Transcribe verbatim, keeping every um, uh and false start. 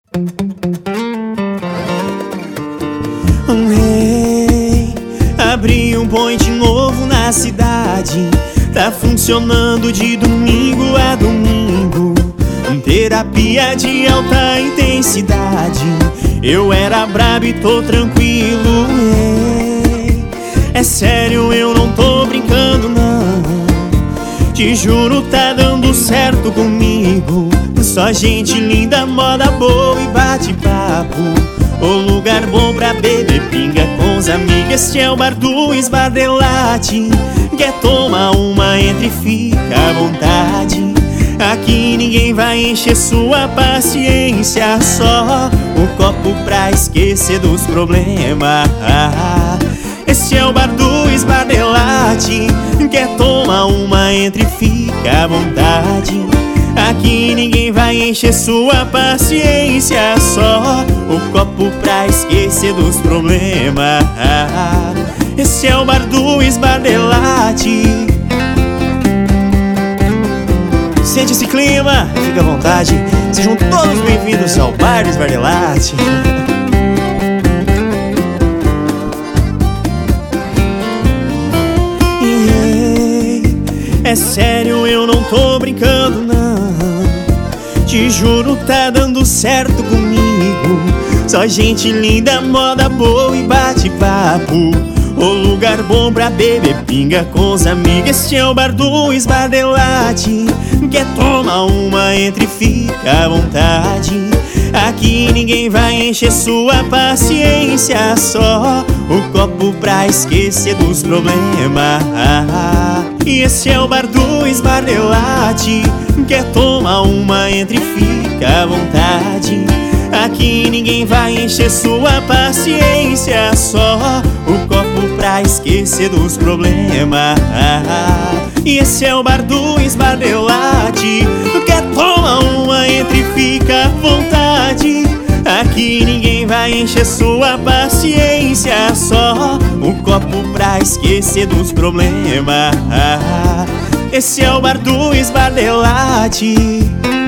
Hey, abri um point novo na cidade. Tá funcionando de domingo a domingo. Terapia de alta intensidade. Eu era brabo e tô tranquilo. Hey, é sério, eu não tô brincando não. Te juro, tá dando certo comigo. Só gente linda, moda boa e bate-papo. O lugar bom pra beber pinga com os amigos. Este é o bar do Esbardelate. Quer tomar uma, entre e fica à vontade. Aqui ninguém vai encher sua paciência. Só o copo pra esquecer dos problemas. Este é o bar do Esbardelate. Quer tomar uma, entre e fica à vontade. Aqui ninguém vai encher sua paciência. Só o copo pra esquecer dos problemas. Esse é o bar do Esbardelate. Sente esse clima, fica à vontade. Sejam todos bem-vindos ao bar do Esbardelate. É sério, eu não tô brincando não. Te juro, tá dando certo comigo. Só gente linda, moda boa e bate-papo. O lugar bom pra beber pinga com os amigos. Este é o bar do Esbardelate. Quer tomar uma, entre e fica à vontade. Aqui ninguém vai encher sua paciência. Só o copo pra esquecer dos problemas. E esse é o bar do Esbardelate. Quer tomar uma, entre e fica à vontade. Aqui ninguém vai encher sua paciência. Só o copo pra esquecer dos problemas. E esse é o bar do Esbardelate. Quer tomar uma, entre e fica à vontade. Aqui ninguém vai encher sua paciência. Só um copo pra esquecer dos problemas. Esse é o bar do Esbardelate.